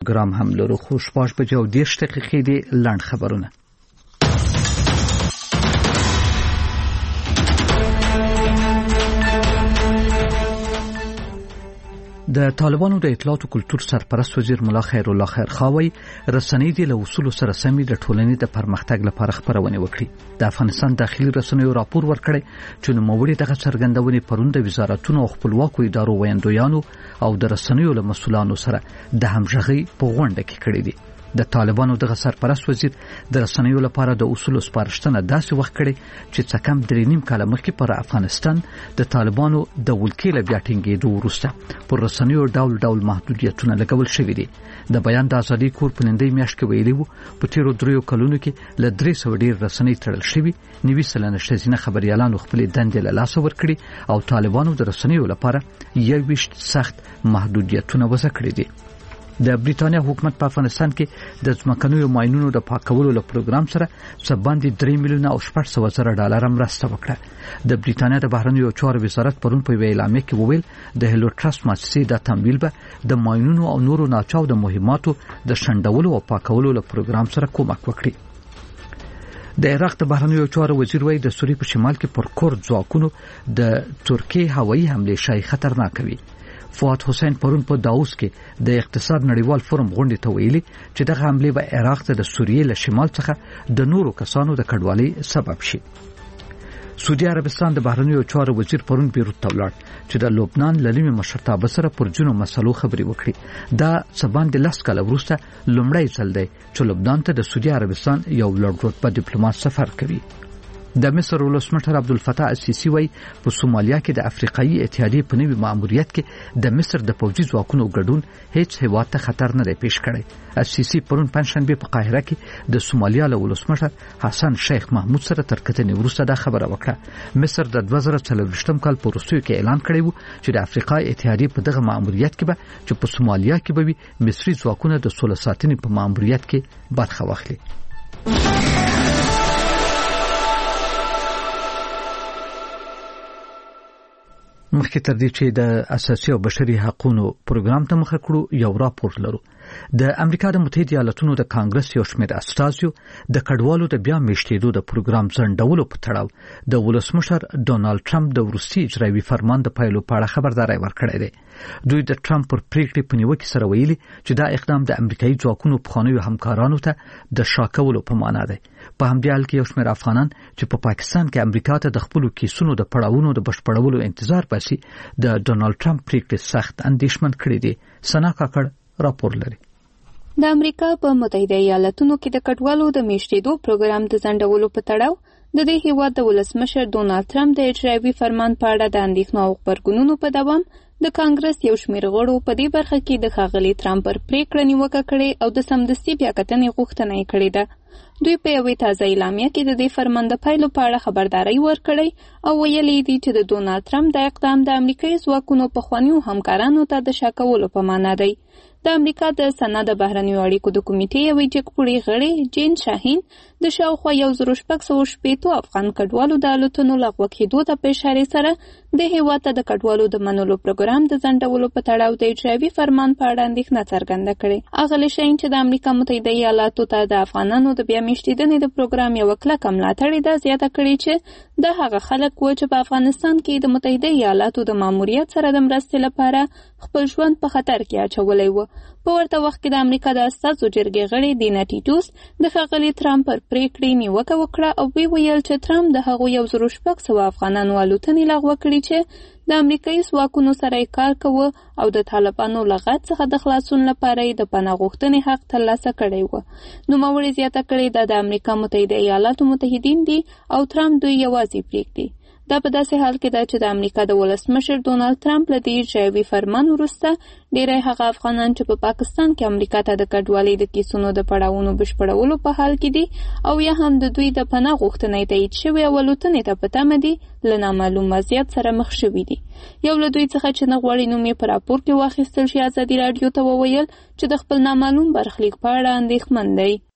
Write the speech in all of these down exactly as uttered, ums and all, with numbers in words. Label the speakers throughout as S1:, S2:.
S1: پروګرام هم لرو. خو شپږ بجې او دېرش دقیقې دي. لنډ خبرونه. د طالبانو د اطلاعات او کلتور سرپرست وزیر مولا خیر الله خیرخواوی رسنۍ دي له اصول سره سمې د ټولنې د پرمختګ لپاره خبرونه وکړي. د افغانستان داخلي رسنیو راپور ورکړی چې نوموړي دغه څرګندونې پرون د وزارتونو او خپلواکو ادارو ویاندویانو او د رسنیو له مسؤلانو سره د همغږي په غونډه کې کړې دي. د طالبانو دغه سرپرست وزیر د رسنیو لپاره د اصول سپارښتنه داسې وخت کړي چې څه کم درې نیم کال مخکې پر افغانستان د طالبانو د ولکې له بیا ټینګېدو وروسته پر رسنیو ډول ډول محدودیتونه لګول شوي دي. د بیان د ازادۍ کور په نندۍ میاشت کې ویلي وو په تیرو دریو کلونو کې له درې سوه ډېر رسنۍ تړل شوي. نوي سلنه ښځینه خبریالانو خپلې دندې له لاسه ورکړي او طالبانو د رسنیو لپاره یوویشت سخت محدودیتونه وضع کړي دي. د بریټانیا حکومت په افغانستان کې د ځمکنیو ماینونو د پاکولو له پروګرام سره څه باندې درې میلیونه او شپږ سوه زره ډالر مرسته وکړه. د بریټانیا د بهرنیو چارو وزارت پرون په یوه اعلامیه کې وویل د هیلو ټرست مؤسسې دا تمویل به د ماینونو او نورو ناچاو د مهماتو د شنډولو او پاکولو له پروګرام سره کومک وکړي. د عراق د بهرنیو چارو وزیر وایي د سوریې په شمال کې پر کورد ځواکونو د ترکیې هوایي حملې شایي خطرناک وي. فؤاد حسین پرون په داوس کې د اقتصاد نړیوال فورم غونډې ته ویلي چې دغه حملې به عراق ته د سوریې له شمال څخه د نورو کسانو د کډوالۍ سبب شي. سعودي عربستان د بهرنیو چارو وزیر پرون بیروت ته ولاړ چې د لبنان له لومړي مشرتابه سره پر ځینو مسلو خبرې وکړي. دا څه باندې لس کاله وروسته لومړی ځل دی چې لبنان ته د سعودي عربستان یو لوړ رتبه ډیپلوماټ سفر کوي. د مصر ولسمشر عبدالفتاح السیسی وایي په سومالیا کې د افریقایي اتحادیې په نوي ماموریت کې د مصر د پوځي ځواکونو ګډون هیڅ هیواد ته خطر نه دی پیښ کړی. السیسی پرون پنځشنبه په قاهره کې د سومالیا له ولسمشر حسن شیخ محمود سره تر کتنې وروسته دا خبره وکړه. مصر د دوه زره څلوېښتم کال په وروستیو کې اعلان کړی و چې د افریقایي اتحادیې په دغه ماموریت کې به چې په سومالیا کې به وي مصري ځواکونه د سوله ساتنې په ماموریت کې برخه واخلي. مخکې تر دې چې د اساسي او بشري حقوقو پروګرام ته مخه کړو یو راپور لرو. د امریکا د متحده ایالاتونو د کانګرس یو شمېر استازیو د کډوالو د بیا میشتېدو د پروګرام ځنډولو په تړاو د ولسمشر ډونالد ټرمپ د وروستي اجرایوي فرمان د پایلو په اړه خبرداری ورکړی دی. دوی د ټرمپ پر پریکړې په نیوکه سره ویلي چې دا اقدام د امریکایي ځواکونو پخوانیو همکارانو ته د شاکولو په معنا دی. په همدې حال کې یو شمېر افغانان چې په پا پاکستان کې امریکا ته د خپلو کیسونو د پړاوونو د بشپړولو انتظار باسي د ډونالد ټرمپ پریکړې سخت اندېښمن کړي دي. سنا کاکړ راپور لري.
S2: د امریکا په متحده ایالاتونو کې د کډوالو د میشتېدو پروګرام د ځنډولو په تړاو د دې هیواد د ولسمشر ډونالد ټرمپ د اجرایوي فرمان په اړه د اندېښنو او غبرګونونو په دوام د کانګرس یو شمېر غړو په دې برخه کې د ښاغلي ټرمپ پر پریکړه نیوکه کړې او د سمدستي بیا کتنې غوښتنه یې کړې ده. دوی په یوې تازه اعلامیه کې د دې فرمان د پایلو په اړه خبرداری ورکړی او ویلي دي چې د ډونالد ټرمپ د اقدام د امریکایي ځواکونو پخوانیو همکارانو ته د شاکولو په معنا دی. د امریکا د سنا د بهرنیو اړیکو د کمیټې یوې جګپوړې غړې جین شاهین د شاوخوا یو زر شپږ سوه شپېتو افغان کډوالو د الوتنو لغوه کېدو ته په اشارې سره د هېواد ته د کډوالو د منلو پروګرام د ځنډولو په تړاو د اجرایوي فرمان په اړه اندېښنه څرګنده کړې. اغلې شاهین چې د امریکا متحده ایالاتو ته د افغانانو د بیا میشتېدنې د پروګرام یوه کلکه ملاتړې ده زیاته کړې چې د هغه خلک و چې په افغانستان کې د متحده ایالاتو د ماموریت سره د مرستې لپاره خپل ژوند په خطر کې اچولی و. په ورته وخت کې د امریکا د استازو جرګې غړي دینا ټیټوس د ښاغلي ټرمپ پر پریکړې نیوکه وکړه او وی ویل چې ټرمپ د هغو یو زر شپږ سوه افغانانو الوتنې لغوه کړي چې د امریکایي ځواکونو سره یې کار کوه او د طالبانو له غچ څخه د خلاصون لپاره یې د پناه غوښتنې حق ترلاسه کړی و. نوموړې زیاته کړې دا د امریکا متحده ایالاتو متحدین دي او ټرمپ دوی یوازې پرېږدي. دا په داسې حال کې ده چې د امریکا د ولسمشر ډونالد ټرمپ له دې اجرایوي فرمان وروسته ډېری هغه افغانان چې په پاکستان کې امریکا ته د کډوالۍ د کیسونو د پړاوونو بشپړولو په حال کې دي او یا هم د دوی د پناه غوښتنې تایید شوې او الوتنې ته په تمه دي له نامعلوم وضعیت سره مخ شوي دي. یو له دوی څخه چې نه غواړي نوم یې په راپور کې واخیستل شي ازادي راډیو ته وویل چې د خپل نامعلوم برخلیک په اړه اندېښمن دی.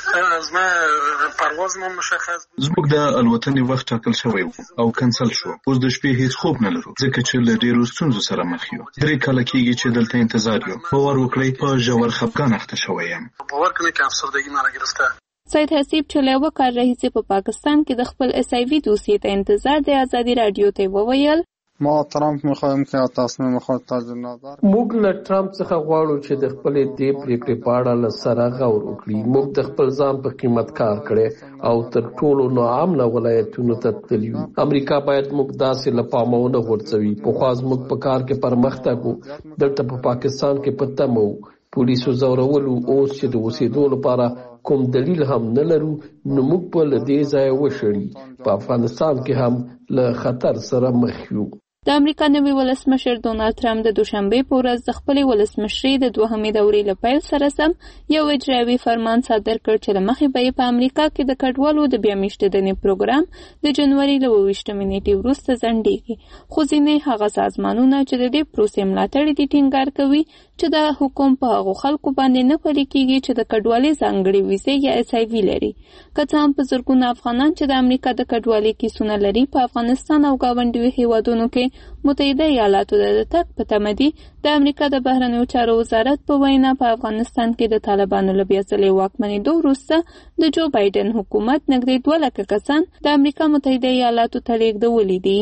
S3: زما پرواز مو مشخص
S4: زموږ د الوتنې وخت ټاکل شوی او کنسل شو. اوس د شپې هیڅ خوب نه لرو ځکه چې له ډېرو ستونزو سره مخ یو. درې کاله کېږي چې دلته انتظار یو. باور وکړئ په ژور خفګان اخته شوی یم.
S3: باور کنئ که افسردگی ما را گرفته.
S2: سید حسیب چې له یوه کال راهیسې په پاکستان کې د خپل اس ای وي دوسیې ته انتظار د ازادي راډیو ته وویل
S5: ما ترامپ میخوایم که تصمیم خود تجدید نظر.
S6: موږ له ټرمپ څخه غواړو چې د خپلې دې پریکړې په اړه له سره غور وکړي. موږ د خپل ځان په قیمت کار کړی او تر ټولو ناامنه ولایتونو ته تللي یو. امریکا باید موږ داسې له پامه ونه غورځوي. پخوا زموږ په کار کې پرمختګ و، دلته په پاکستان کې په تمه و. پولیسو زورولو اوس چې د اوسېدو لپاره کوم دلیل هم نه لرو، نو موږ په له دې ځایه وشړي. په افغانستان کې هم له خطر سره مخ یو.
S2: د امریکا نوي ولسمشر ډونالد ټرمپ د دوشنبې په ورځ د خپلې ولسمشرۍ د دوهمې دورې له پیل سره سم یو اجرایوي فرمان صادر کړ چې له مخې به یې په امریکا کې د کډوالو د بیا میشتېدنې پروګرام د جنوري له اوه ویشتمې نېټې وروسته ځنډېږي. خو ځینې هغه سازمانونه چې د دې پروسې ملاتړ دي ټینګار کوي چې د حکوم په هغو خلکو باندې نه پلي کېږي چې د کډوالۍ ځانګړې ویزې یا اس ای وي لري. که څه هم په زرګونه افغانان چې د امریکا د کډوالۍ کیسونه لري په افغانستان او ګاونډیو هیوادونو کې متحده ایالاتو د تګ په تمه دي، د امریکا د بهرنیو چارو وزارت په وینا په افغانستان کې د طالبانو له بیا ځلې واکمنېدو وروسته د جو بایډن حکومت نږدې دوه لکه کسان د امریکا متحده ایالاتو ته لېږدولي دي.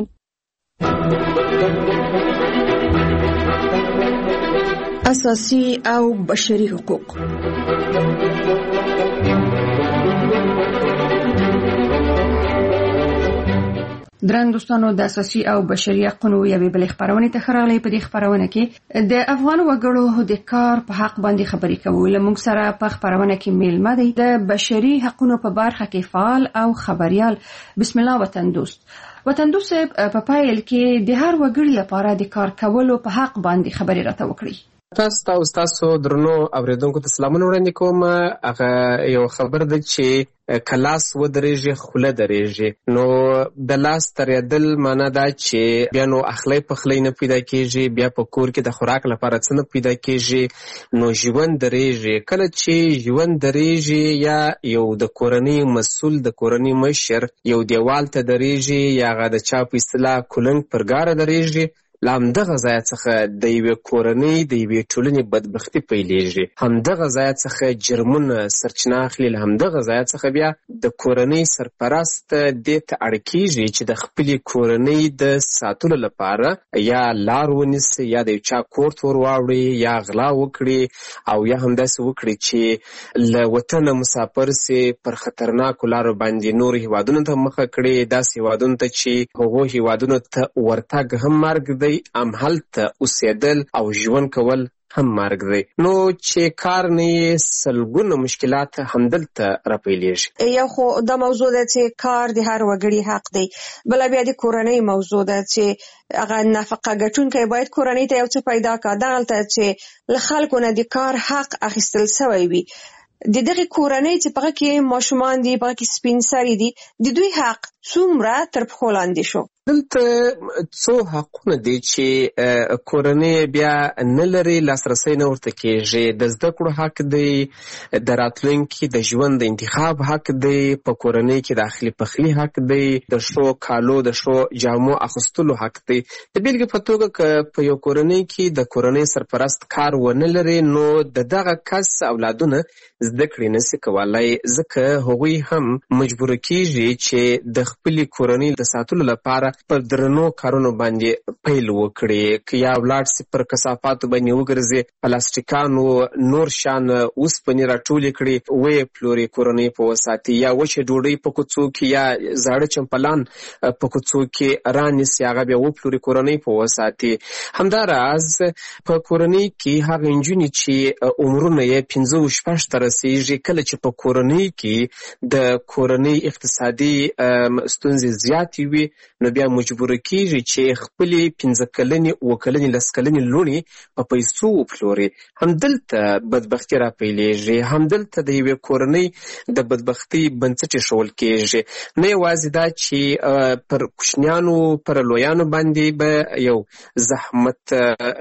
S7: اساسي او بشري حقوق. درنو دوستانو، د اساسي او بشري حقوقو یوې بلې خبرونه ته خراغلي. په دې خبرونه کې د افغان وګړو د کار په حق باندې خبرې کوو. لمونږ سره په خبرونه کې میلمه دی د بشري حقوقو په برخه کې فعال او خبريال بسم الله وطن دوست. وطن دوست په پایل کې د هر وګړي لپاره د کار کولو په حق باندې خبرې راته وکړي.
S8: تاسو ته او تاسو درنو اوریدونکو ته سلامونه وړاندې کوم. هغه یو خبر ده چې کلاس ودرېږي خوله درېږي. نو د لاس ترېدل معنا دا چې بیا نو اخلی پخلی نه پیدا کېږي، بیا په کور کې د خوراک لپاره څه نه پیدا کېږي، نو ژوند درېږي. کله چې ژوند درېږي یا یو د کورنۍ مسؤل د کورنۍ مشر یو دیوال ته درېږي یا هغه د چا په اصطلاح کولنګ پر ګاره درېږي، له همدغه ځای څخه د یوې کورنۍ د یوې ټولنې بدبختي پیلېږي. همدغه ځای څخه جرمونه سرچینه اخلي. له همدغه ځای څخه بیا د کورنۍ سرپرست دې ته اړ کېږي چې د خپلې کورنۍ د ساتلو لپاره یا لار ونیسي یا د یو چا کور ته ور واوړي یا غلا وکړي او یا همداسې وکړي چې له وطنه مسافر سي پر خطرناکو لارو باندې نور هیوادونو ته مخه کړي، داسې هیوادونو ته چې هغو هیوادونو ته ورتګ هم مرګ دی، ام هلته اوسېدل او ژوند کول هم مرګ دی. نو چې کار نه یې سلګونه مشکلات همدلته راپیلېږي.
S7: یو خو دا موضوع ده چې کار د هر وګړي حق دی، بل بیا د کورنۍ موضوع ده چې هغه نفقه ګټونکی باید کورنۍ ته یو څه پیدا کړي. دغلته چې له خلکو نه د کار حق اخیستل سوی وي، د دغه کورنۍ چې پغه کې ماشومان دي، پغه کې سپین سري دي، د دوی حق څومره تر پښو لاندې شو.
S8: دلته څو حقونه دي چې کورنۍ بیا نه لري، لاسرسی نه ورته کېږي. د زده کړو حق دی، د راتلونکي د ژوند د انتخاب حق دی، په کورنۍ کې د اخلي پخلي حق دی، د ښو کالو د ښو جامو اخیستلو حق دی. د بیلګې په توګه که په یو کورنۍ کې د کورنۍ سرپرست کار ونه لري، نو د دغه کس اولادونه زده کړې نشي کولای، ځکه هغوی هم مجبور کېږي چې د خپلې کورنۍ د ساتلو لپاره پر درنو کارونو باندې پیل وکړي. که یا ولاړ سي پر کثافاتو باندې وګرځي، پلاستیکانو نور شان اوسپنې راټولې کړي ویې پلوري کورنۍ په وساتي، یا وچې ډوډۍ په کوڅو کې یا زاړه چمپلان په کوڅو کې رانیسي، هغه بیا وپلوري کورنۍ په وساتي. همداراز په کورنۍ کې هغه نجونې چې عمرونه یې پنځه او شپږ ته رسېږي، کله چې په کورنۍ کې د کورنۍ اقتصادي ستونزې زیاتې وي، نو بیا بیا مجبور کیږي چې خپل پنځه کلنې او کلنې لس کلنې لونې په پیسو وپلوري. همدلته بدبختي را پیلېږي، همدلته د یوې کورنۍ د بدبختي بنسټ ایښول کیږي. نه یوازې دا چې پر کوچنیانو پر لویانو باندې به یو زحمت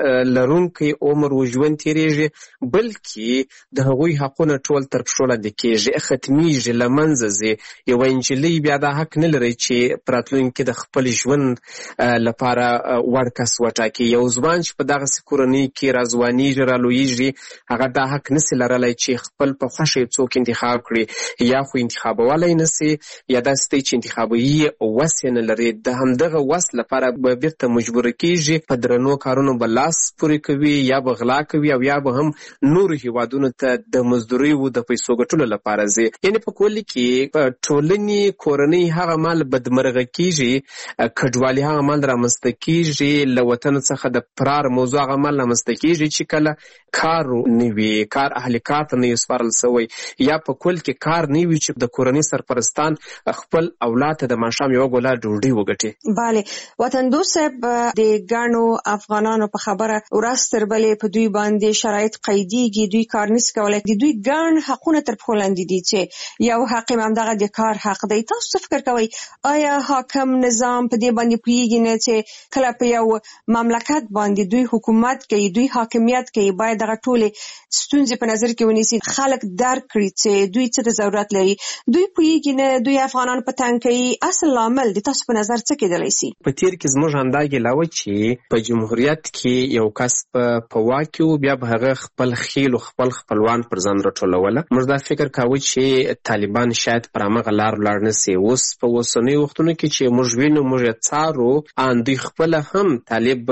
S8: لرونکی عمر و ژوند تېرېږي، بلکې د هغوی حقونه ټول تر پښو لاندې کېږي، ختمیږي، له منځه ځي. یوه نجلۍ بیا دا حق نه لري چې په راتلونکي د خپل ژوند لپاره وړ کس وټاکي. یو ځوان چې په دغسې کورنۍ کې راځوانېږي، رالویېږي، هغه دا حق نسي لرلی چې خپل په خوښه یې څوک انتخاب کړي، یا خو انتخابولی نسي، یا داسې دی چې انتخابوي وس یې نه لري. د همدغه وس لپاره به بیرته مجبوره کېږي، په درنو کارونو به لاس پورې کوي، یا به غلا کوي، او یا به هم نورو هیوادونو ته د مزدوریو د پیسو ګټلو لپاره ځي. یعنې په کل کې په ټولنې کورنۍ هغه مال بدمرغه کېږي، کډوالي هغه مال رامنځته کېږي، له وطن څخه د فرار موضوع هغه مال رامنځته کېږي چې کله کار نه وي، کار اهل کار ته نه وي سپارل سوی، یا په کل کې کار نه وي چې د کورنۍ سرپرستان خپل اولاد ته د ماښام یوه ګوله ډوډۍ وګټي.
S9: بله، وطندوس صاحب د ګڼو افغانانو په خبره ورځ تر بلې په دوی باندې شرایط قیدېږي، دوی کار نشي کولی، د دوی ګڼ حقونه تر پښو لاندې دي چې یو حق یې همدغه د کار حق دی. تاسو څه فکر کوئ؟ آیا حاکم نظام په دې باندې پوهېږي نه چې کله په یو مملکت باندې دوی حکومت کوي، دوی حاکمیت کوي، باید دغه ټولې ستونزې په نظر کې ونیسي، خلک درک کړي چې دوی څه ته ضرورت لري؟ دوی پوهېږي نه، دوی افغانان په تنګ کوي. اصل لامل د تاسو په نظر څه کېدلی سي؟
S8: په تېر کې زموږ همدا ګیله وه چې په جمهوریت کې یو کس په واک کې و، بیا به هغه خپل خیل او خپل خپلوان پر ځان راټولوله. موږ دا فکر کاوه چې طالبان شاید پر همغه لار ولاړ نه سي. اوس په اوسنیو وختونو کې چې موږ وینو، موږ یې څارو، ان دوی خپله هم طالب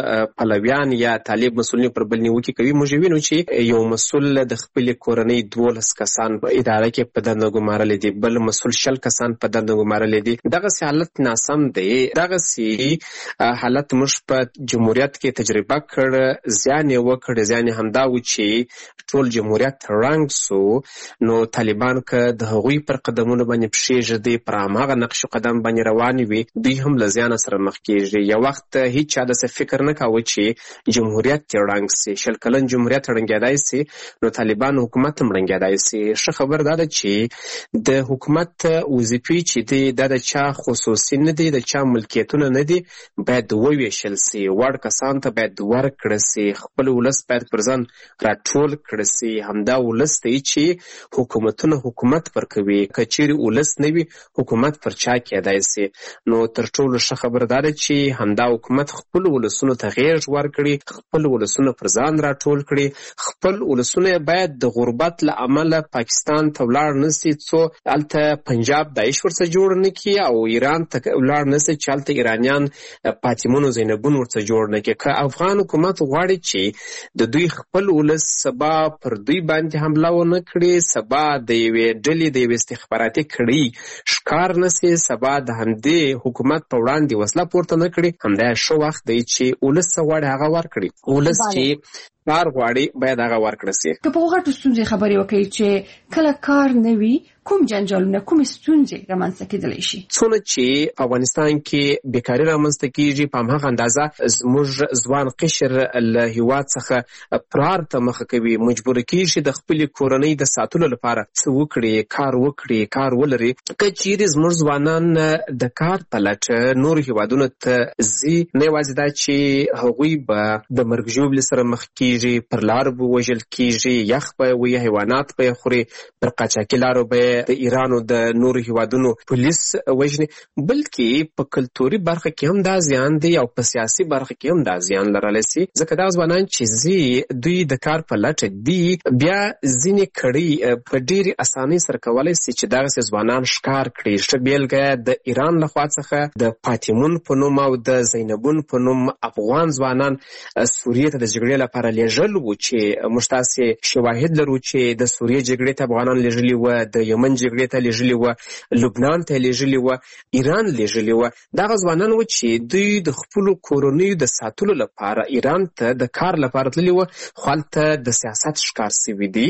S8: پلویان یا طالب مسؤلین پر بل نیوکې کوي. موږ وینو چې یو مسؤل د خپلې کورنۍ دولس کسان په اداره کې په دنده ګمارلی دي، بل مسؤل شل کسان په دنده ګمارلی دي. دغسې حالت ناسم دی. دغسې حالت موږ په جمهوریت کې تجربه کړ، زیان یې وکړ. زیان یې همدا و چې ټول جمهوریت ړنګ سو. نو طالبان که د هغوی پر قدمونو باندې پښې ږدي، پر هماغه نقش قدم باندې روانې وي، دوی هم له زیانه سره مخ کېږي. یو وخت هیڅ چا داسې فکر نه کاوه چې جمهوریت یې ړنګ سي. شل کلن جمهوریت ړنګېدی سي، نو طالبان حکومت هم ړنګېدی سي. ښه خبر دا ده چې د حکومت وظیفې چې دی دا د چا خصوصي نه دی، د چا ملکیتونه نه دي، باید وویشل سي. وړ کسان ته باید ورکړه سي، خپل ولس باید پر ځان راټول کړه سي. همدا ولس دی چې حکومتونه حکومت پر کوي. که چیرې ولس نه وي، حکومت پر چا کېدای سي. نو تر ټولو ښه خبر دا ده چې همدا حکومت خپل ولسونو ته غېږ ورکړي، خپل ولسونه پر ځان راټول کړي. خپل ولسونه باید د غربت له امله پاکستان ته ولاړ نه سي، څو هلته پنجاب داعش ورڅخه جوړ نه کړي، او ایران ته ولاړ نه سي چې هلته ایرانیان فاطمون او زینبون ورڅخه جوړ نه کړي. که افغان حکومت غواړي چې د دوی خپل ولس سبا پر دوی باندې حمله ونه کړي، سبا د یوې ډلې د یوې استخباراتي کړۍ ښکار نه سي، سبا د همدې حکومت په وړاندې وسله پورته نه کړي، همدا ښه وخت دی چې ولس څه غواړي هغه ورکړي. ولس چې کار غواړي باید هغه ورکړه سي.
S7: که په غټو ستونزې خبرې وکړي چې کله کار نه وي، کوم جنجالونه، کومې ستونزې رامنځته کېدلی شي؟
S8: څونه چې په افغانستان کې بیکاري رامنځته کېږي، په هماغه اندازه زموږ ځوان قشر له هېواد څخه فرار ته مخه کوي، مجبوره کېږي د خپلې کورنۍ د ساتلو لپاره څه وکړي، کار وکړي، کار ولري. که چیرې زموږ ځوانان د کار په لټه نورو هېوادونو ته ځي، نه یوازې دا چې هغوی به د مرګ ژوبلې سره مخ کېږي، پر لارو به وژل کېږي، یخ به وي، حیوانات به یې خوري، پر قاچاقي لارو به د ایران او د نورو هیوادونو پولیس وژني، بلکې په کلتوري برخه کې هم دا زیان دی او په سیاسي برخه کې هم دا زیان لرلی سي. ځکه دا ځوانان چې ځي، دوی د کار په لټه دي، بیا ځینې کړۍ په ډېرې اسانۍ سره کولی سي چې دغسې ځوانان ښکار کړي. ښه بېلګه د ایران لخوا څخه د فاطمون په نوم او د زینبون په نوم افغان ځوانان سوریې ته د جګړې لپاره لیږل و چې موږ تاسې شواهد لرو چې د سوریې جګړې ته افغانان لیږلي وه، د یمن جګړې ته لیږلي وه، لبنان ته لیږلي وه، ایران لیږلي وه. دغه ځوانان و چې دوی د خپلو کورنیو د ساتلو لپاره ایران ته د کار لپاره تللي وه، خو هلته د سیاست ښکار سوي دي.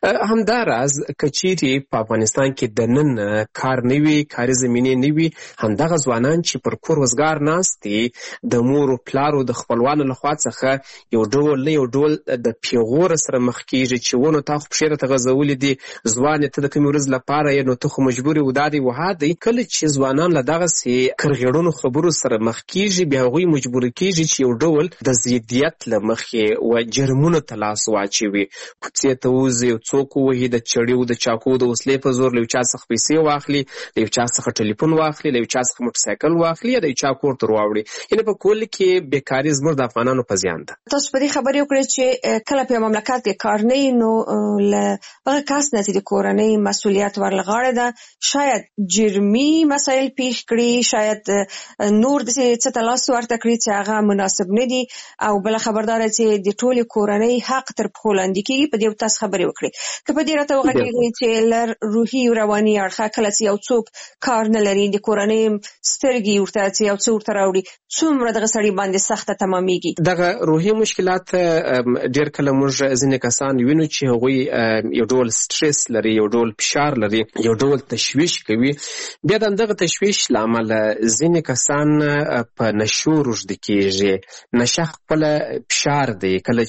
S8: همداراز که چیرې په افغانستان کې د نن کار نه وي، کاري زمینې نه وي، همدغه ځوانان چې پر کور وزګار ناست دي د مور و پلارو د خپلوانو لخوا څخه یو ډول نه یو ډول د پیغور سره مخ کېږي چې ونه تا خو پښې راته غځولې دي، ځوان یې ته د کومې ورځې لپاره یې نو ته خو مجبور یې و دا دی وها دی. کله چې ځوانان له دغسې کرغېړنو خبرو سره مخ کېږي بیا هغوی مجبور کېږي چې یو ډول د ضدیت له مخې و جرمونو ته لاس واچوي، کوڅې ته ووځي، یو څوک ووهي، د چړیو د چاقو د وسلې په زور له یو چا څخه پیسې واخلي، له یو چا څخه ټلیفون واخلي، له یو چا څخه موټرسایکل واخلي، یا د یو چا کور ته راوړي. یعنې په کل کې بیکاري زموږ د افغانانو په زیان ده.
S9: تاسو په دې خبرې وکړئ چې کله په مملکت کې کار نه وي نو له هغه کس نه چې د کورنۍ مسؤلیت ورلغاړه ده شاید جرمي مسایل پیښ کړي، شاید نور داسې څه ته لاس ورته کړي چې هغه مناسب نه دي، او بله خبرداره چې د ټولې کورنۍ حق تر پښو لاندې کېږي. په دې تاسو خبرې وکړئ که په دې راته وغږېږئ چې له روحي رواني اړخه کله چې یو څوک کار نه لري، د کورنۍ سترګې ورته چې یو څه ورته راوړي، څومره دغه سړي باندې سخته تمامیږي.
S8: دغه روحي مشکلات ډېر کله موږ ځینې کسان وینو چې هغوی یو ډول سټرس لري، یو ډول فشار لري، یو ډول تشویش کوي. بیا د همدغه تشویش له امله ځینې کسان په نشو روږدي کېږي. نشه خپله فشار دی. کله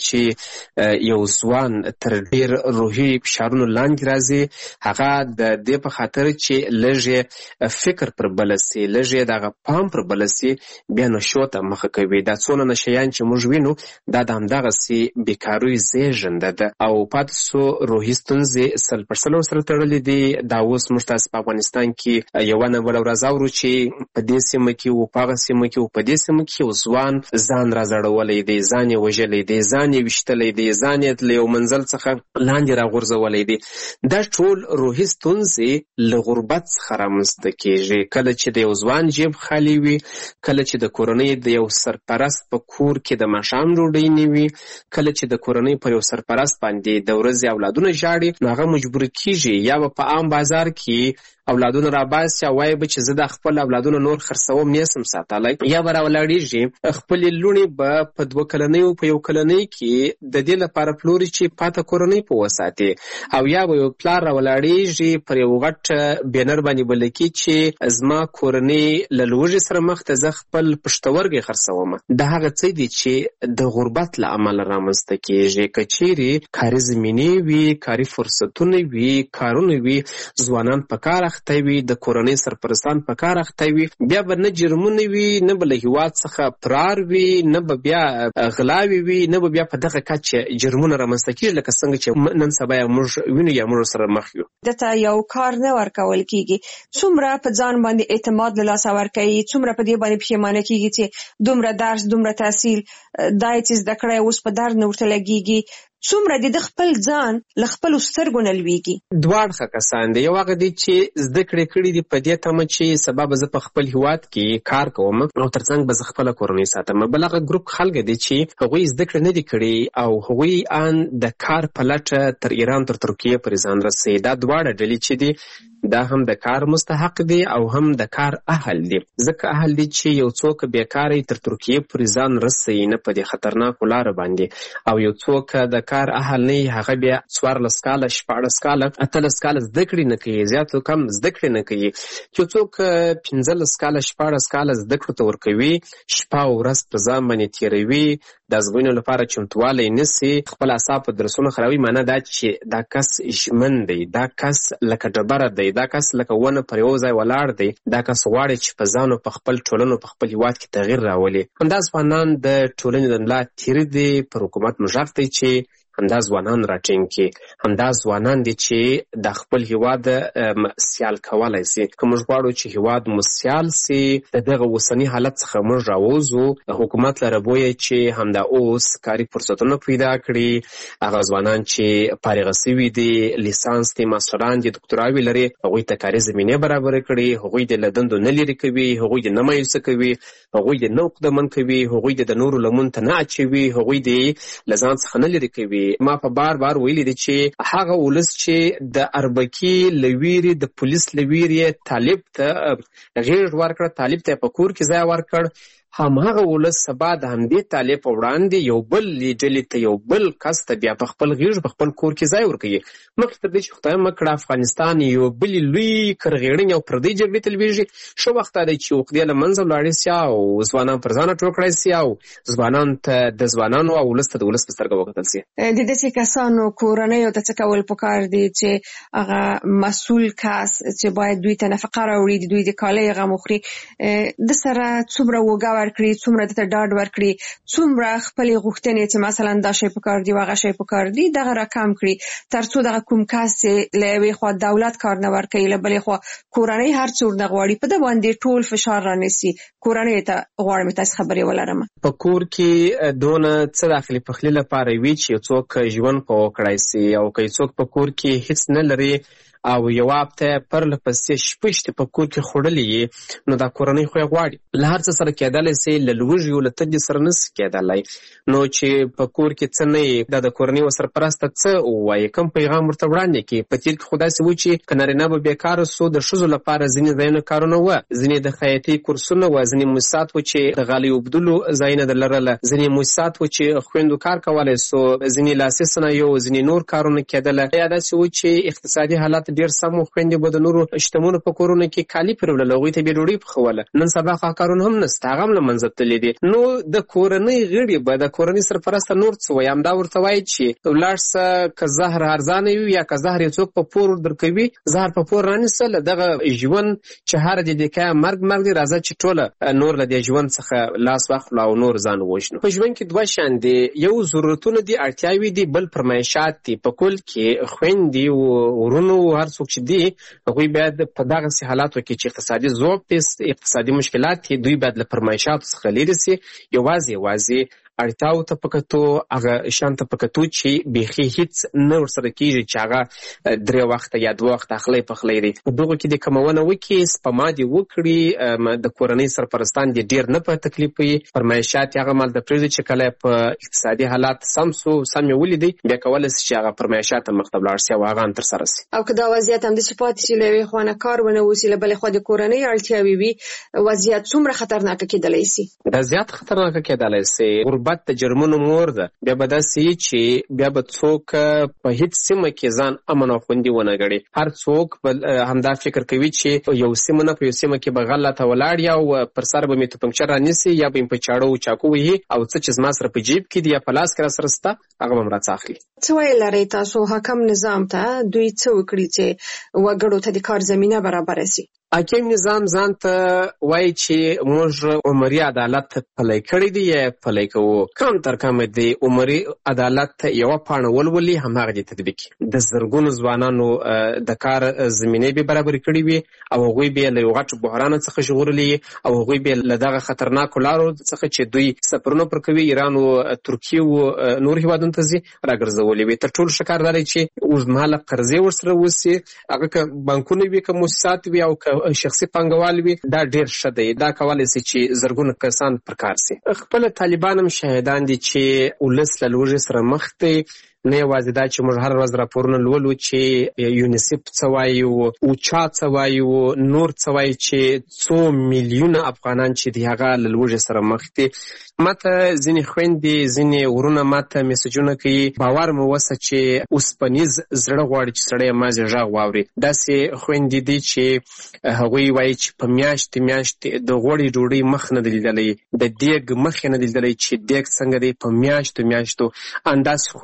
S8: چې یو ځوان تر ډېر روحي فشارونو لاندې راځي هغه د دې په خاطر چې لږ فکر پر بله سي، لږ یې دغه پام پر بله سي، بیا نشو ته مخه کوي. دا څونه نشیان چې موږ وینو دا د همدغسې بیکاریو زیږنده ده او پاتې سو روحي ستونزې سل پر سل ورسره تړلې دي. دا اوس موږ تاسې په افغانستان کې یوه نه بله ورځ اورو چې په دې سیمه کې و، په هغه سیمه کې و، په دې سیمه کې یو ځوان ځان رازړولی دی، ځان یې وژلی دی، ځان یې ویشتلی دی، ځان یې له یو منزل څخه لاندې راغورځولی دی. دا ټول روحي ستونزې له غربت څخه رامنځته کېږي. کله چې د یو ځوان جیب خالي وي، کله چې د کورنۍ د یو سرپرست په کور کې د ماښام ډوډۍ نه وي، کله چې د کورنۍ پر یو سرپرست باندې د ورځې اولادونه ژاړي، نو هغه مجبور کېږي یا به په عام بازار کې اولادونه راباسي او وایي به چې زه د خپل اولادونه نور خرڅوم نه سم ساتلی، یا به راولاړېږي خپلې لوڼې به په دوه کلنیو په یو کلنۍ کې د دې لپاره پلوري چې پاته کورنۍ په وساتي، او یا به یو پلار راولاړېږي پر یو غټ بینر باندې به لیکي چې زما کورنۍ له لوږې سره مخ ته زه خپل پښتورګی خرڅوم. دا هغه څه دي چې د غربت له امله رامنځته کېږي. که چیرې کاري زمینې وي، کاري فرصتونه وي، کارونه وي، ځوانان په کار اخته وي، د کورنۍ سرپرستان په کار اخته وي، بیا به نه جرمونه وي، نه به له هېواد څخه فرار وي، نه به بیا غلاوې وي، نه به بیا په دغه کچه جرمونه رامنځته کېږي لکه څنګه چې نن سبا موږ وینو یا موږ سره مخ یو.
S9: دته یو کار نه ورکول کېږي، څومره په ځان باندې اعتماد له لاسه ورکوي، څومره په دې باندې پښیمانه کېږي چې دومره درس، دومره تحصیل، دا یې چې زده کړی اوس په درد نه ورته لګېږي، څومره د ده خپل ځان له خپلو سترګو نه لوېږي.
S8: دواړه کسان دي. یو هغه دي چې زده کړې کړي دي په دې تمه چې سبا به زه په خپل هېواد کې کار کوم او تر څنګ به زه خپله کورنۍ ساتم. بل هغه ګروپ خلک دي چې هغوی زده کړې نه دي کړي او هغوی ان د کار په لټه تر ایران تر ترکیې پورې ځان رسوي. دا دواړه ډلې چې دي دا هم د کار مستحق دي او هم د کار اهل دي. ځکه اهل دي چې یو څوک بیکاره تر ترکیې پورې ځان رسوي نه په دې خطرناکو لارو باندې، او یو څوک د کار اهل نه هغه بیا څوارلس کاله، شپاړس کاله، اتلس کاله زده کړې نه کوي، زیات کم زده کړې نه کوي. یو څوک پنځلس کاله، شپاړس کاله زده کړو ته ورکوي، شپه او ورځ پر ځان باندې تېروي، د ازموینو لپاره چمتوالی نیسي، خپل اعصاب په درسونو خرابوي. معنا دا چې دا کس ژمن دی، دا کس لکه ډبره دی، دا کس لکه ونه پر یو ځای ولاړ دی، دا کس غواړي چې په ځان او په خپل ټولنو په خپل هېواد کې تغییر راولي. همدا ځوانان د ټولنې د ملا تېر دي، پر حکومت مږغ دی چې همدا ځوانان راټینګ کړي، همدا ځوانان دي چې د خپل هیواد سیال کولی سي. که موږ غواړو چې هیواد مو سیال سي، د دغه اوسني حالت څخه موږ راووځو، حکومت لره بویه چې همدا اوس کاري فرصتونه پیدا کړي. هغه ځوانان چې فارغ سوي دي، لیسانس دي، ماسټران دي، دکتراوې لري، هغوی ته کاري زمینې برابرې کړي، هغوی د له دندو نه لرې کوي، هغوی د نه مایوسه کوي، هغوی د نه عقدهمن کوي، هغوی د نورو لمون ته نه اچوي، هغوی د له ځان څخه نه لرې کوي. ما په بار بار ویلي دي چې هغه ولس چې د اربکي له ویرې، د پولیس له ویرې طالب ته غېږ ورکړه، طالب ته په کور کې ځای ورکړ، هماغه ولس سبا د همدې طالب په وړاندې یو بل ډلې ته، یو بل کس ته بیا په خپل غېږ په خپل کور کې ځای ورکوي. مخکې تر دې چې خدای مه کړه افغانستان یو بلې لوی کرغېړنې او پردۍ جګړې ته لویږي، ښه وخت دا دی چې عقدې له منځه ولاړې سي او ځوانان پر ځانه ټوکړی سي او ځوانانو ته د ځوانانو او ولس ته د ولس په سترګه وکتل سي.
S9: د داسې کسانو کورنیو ته څه کول پکار دي چې هغه مسؤل کس چې باید دوی ته نفقه راوړي، د دوی د کالۍ غم وخوري، د سره څومره وږه ورکړي، څومره دته ډاډ ورکړي، څومره خپلې غوښتنې چې مثلا دا شی پکار دی هغه شی پکار دی دغه راکم کړي، تر څو دغه کوم کس له یوې خوا دولت کار نه ورکوي، له بلې خوا کورنۍ هر څه ورنه غواړي، په ده باندې ټول فشار رانیسي. کورنۍ ته غواړم تاسې خبرې ولرم.
S8: په کور کې دونه څه داخلي پخلي لپاره وي چې څوک ژوند په وکړای سي، او که څوک په کور کې هیڅ نه لري او یو هفته پرله پسې شپه شته په کور کې خوړلې یې، نو دا کورنۍ خو یې غواړي. له هر څه سره کېدلی سي، له لوږې او له تندې سره نه سي کېدلی. نو چې په کور کې څه نه یې، دا د کورنۍ و سرپرسته څه ووایي، کوم پیغام ورته وړاندې کړي. په تېر کې خو داسې و چې که نارینه به بېکاره سو، د ښځو لپاره ځینې ځایونه کارونه وه، ځینې د خیاطۍ کورسونه وه، ځینې موسسات و چې د غالۍ اوبدلو ځایونه در لرله، ځینې موسسات و چې خویندو کار کولی سو، ځینې لاسي صنایع، ځینې نور کارونه کېدله. یا داسې و چې اقتصادي حالت ډېر سم و، خویندې به د نورو شتمنو په کورونو کې کالي پرېوړل، هغوی ته به یې ډوډۍ پخوله. نن سبا خو کارونه هم نشته، هغه هم له منځه تللي دي. نو د کورنۍ غړي به د کورنۍ سرپرسته نور څه وایي، همدا ورته وایي چې ولاړ شه، که زهر ارزانه وي یا که زهر یې څوک په پور درکوي، زهر په پور رانیسه، له دغه ژوند چې هر دې د کایه مرګ مرګ دی، راځه چې ټوله نور له دې ژوند څخه لاس واخلو او نور ځان ووژنو. په ژوند کې دوه شیان دي، یو ضرورتونه دي، اړتیاوې دي، بل فرمایشات دي. په کل کې خویندې، ورونو، هر څوک چې دي، هغوی باید په دغسې حالاتو کې چې اقتصادي ضعف دی، اقتصادي مشکلات دي، دوی باید له فرمایشاتو څخه لرې سي، یوازې یوازې اړتیاو ته په کتو، هغه شیانو ته په کتو چې بیخي هیڅ نه ورسره کېږي، چې هغه درې وخته یا دوه وخته اخلی پخلی دی. په دغو کې دې کمونه وکړي، سپما دې وکړي، د کورنۍ سرپرستان دې ډېر نه په تکلیف وي، فرمایشات یې هغه مال ته پرېږدي چې کله په اقتصادي حالات سم سو، سم یې ولیدی، بیا کولی سي چې هغه فرمایشات هم مخته ولاړ سي او هغه هم ترسره سي.
S9: او که دا وضعیت همداسې پاتې سي، له یوې خوا نه کار ونه وسي، له بلې خوا د کورنۍ اړتیاوې وي، وضعیت څومره خطرناکه کېدلی سي؟ دا
S8: زیات خطرناکه کېدلی سي. غربت د جرمونو مور ده. بیا به داسې وي چې بیا به څوک په هیڅ سیمه کې ځان امن او خوندي ونه ګڼي. هر څوک به همدا فکر کوي چې یو سیمه نه په یو سیمه کې به غله ته ولاړ یا او پر سر به مې توپنچه رانیسي، یا به یې په چاړه او چاقو وهي، او څه چې زما سره په جیب کې دي یا په لاس کې را سره شته هغه به م راڅخه اخلي.
S9: څه ویل لرئ تاسو حاکم نظام ته، دوی څه وکړي چې وګړو ته د کار زمینه برابره سي؟
S8: حاکم نظام ځان ته وایي چې موږ عمري عدالت پلی کړی دی یا پلی کوو. کم تر کمه د عمري عدالت یوه پاڼه ولولي، هماغه دې تطبیق کړي. د زرګونو ځوانانو د کار زمینې به برابرې کړي وي، او هغوی به له یو غټ بحران څخه ژغورلي، او هغوی به له دغه خطرناکو لارو څخه چې دوی سفرونه پر کوي، ایران او ترکیې او نور هېوادونو ته ځي، راګرځولي وي. تر ټولو ښه کار دا دی چې اوږدمهاله قرضې ورسره وسي، هغه که بانکونه وي، که موسسات وي، او که شخصي پانګوال وي، دا ډېر ښه دی. دا کولی سي چې زرګونه کسان پر کار سي. خپله طالبان هم شاهدان دي چې ولس له لوږې سره مخ دی. نه یوازې دا چې موږ هر ورځ راپورونه لولو چې یونیسف څه وایي، اوچا څه وایي، نور څه وایي چې څو میلیونه افغانان چې دي هغه له لوږې سره مخ دي. ما ته ځینې خویندې، ځینې ورونه ما ته میسجونه کوي، باور مې وسه چې اوسپنیز زړه غواړي چې سړی یمازې غږ واوري. داسې خویندې دي چې هغوی وایي چې په میاشتې میاشتې د غوړې ډوډۍ مخ نه دی لیدلی، د دیګ مخ یې نه دی لیدلی چې دیګ څنګه دی، په میاشتو میاشتو. همداسې خویندې هم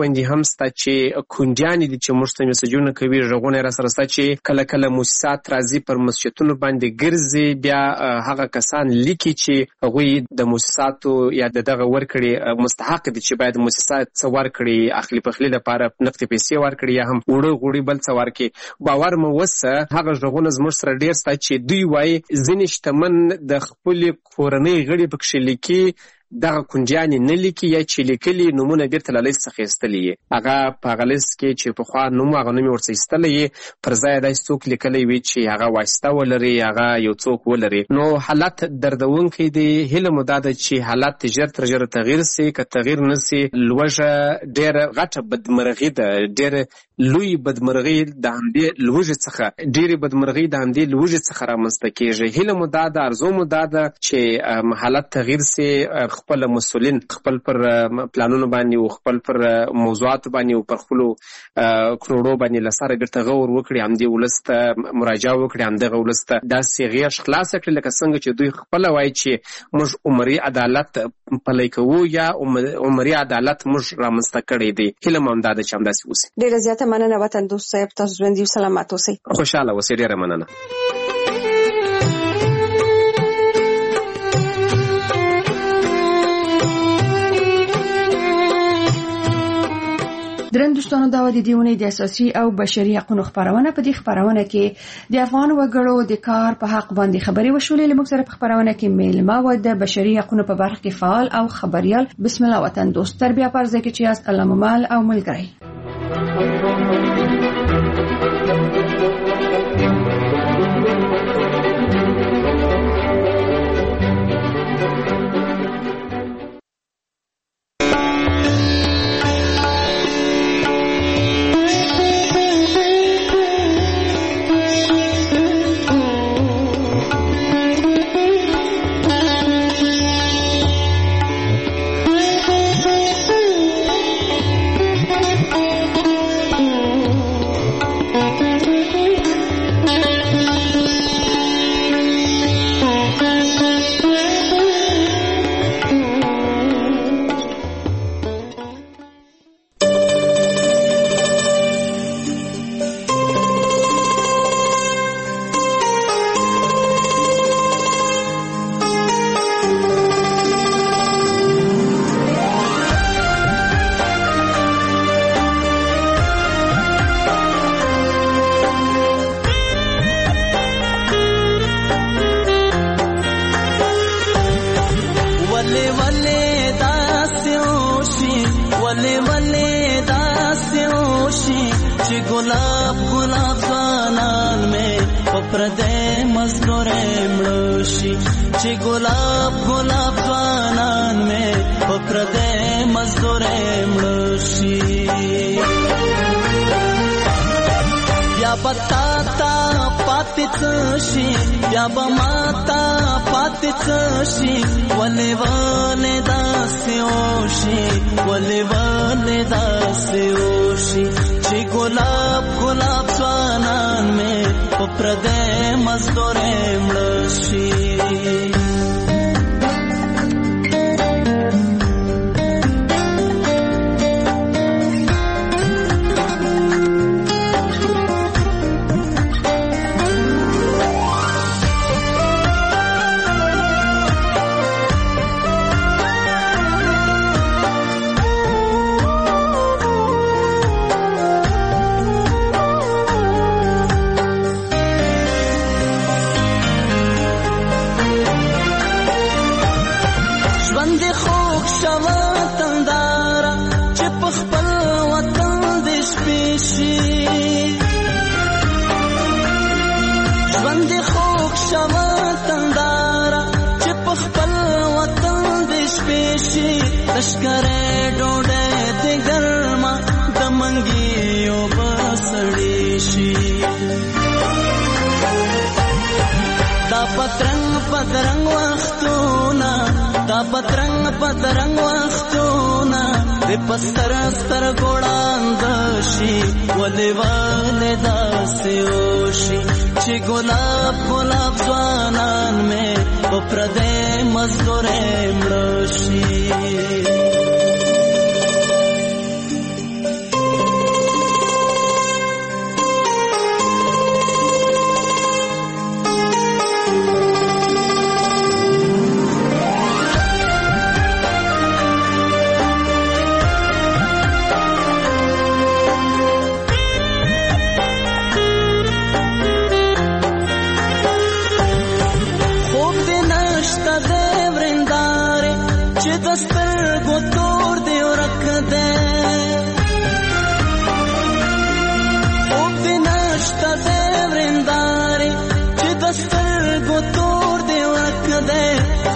S8: ستا چې کونډیانې دي چې موږ ته میسجونه کوي، غږونه را سره ستا چې کله کله موسسات راځي پر مسجدونو باندې ګرځي، بیا هغه کسان لیکي چې هغوی د موسساتو یا د دغه ورکړي مستحق دي چې باید موسسات څه ورکړي، اخلي پخلي لپاره نقدې پیسې ورکړي یا هم وړه غوړي بل څه ورکړي. باور مو وسه هغه غږونه زموږ سره ډېر ستا چې دوی وایي ځینې شتمن د خپلې کورنۍ غړي پکښې لیکي، دغه کونډیانې نه لیکي، یا چې لیکلي نومونه بیرته له لیست څخه ایستلي یې. هغه په هغه لیست کې چې پخوا نوم هغه نوم یې ورڅخه ایستلی یې، پر ځای داسې څوک لیکلی وي چې هغه واسطه ولري، هغه یو څوک ولري. نو حالت دردونکی دی. هیله مو دا ده چې حالت ژر تر ژره تغییر سي. که تغییر نه سي، لوږه ډېره غټه بدمرغي ده، ډېره لوی بدمرغي د همدې لوږې څخه ډېرې بدمرغي د همدې لوږې څخه رامنځته کېږي. هیله مو دا ده، ارزو مو دا ده چې حالت تغییر سي، خپل مسؤلین خپل پر پلانونو باندې او خپل پر موضوعاتو باندې او پر خپلو کروڑو باندې له سره بیرته غور وکړي، همدې ولس ته مراجعه وکړي، همدغه ولس ته داسې غېږ خلاصه کړي لکه څنګه چې دوی خپله وایي چې موږ عمري عدالت پلی کوو یا عمري عدالت موږ رامنځته کړی دی. هیله مو همدا ده چې همداسې وسي.
S9: ډېره زیاته مننه وطن دوست صاحب، تاسو ژوندي او سلامت اوسئ.
S8: خوشحاله اوسئ. ډېره مننه.
S7: درن دوستانو، دا د دیونې د اساسي او بشري حقوقو خبرونه. په دې خبرونه کې د افغان وګړو د کار په حق باندې خبري وشولې. لموږ سره په خبرونه کې میلمه و د بشري حقوقو په برخه کې فعال او خبريال. بسم الله وطن دوست. تربیه پرځه کې چې است الله ممال او ملګری.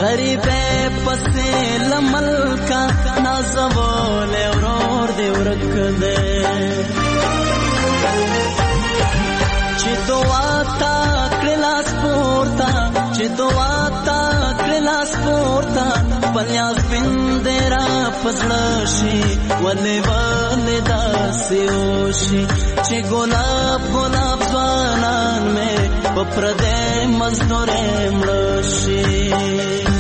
S10: غریبه پسې لملکا نازول ورور دی ورک دی چې دعا تا کړلا سپورتا چې دعا تا کړلا سپورتا پلیاس بندرا پزړه شي ولې ولې داسې وشي چې ګلاب ګلاب ځوانان مې په پردې مزدورې مړ شي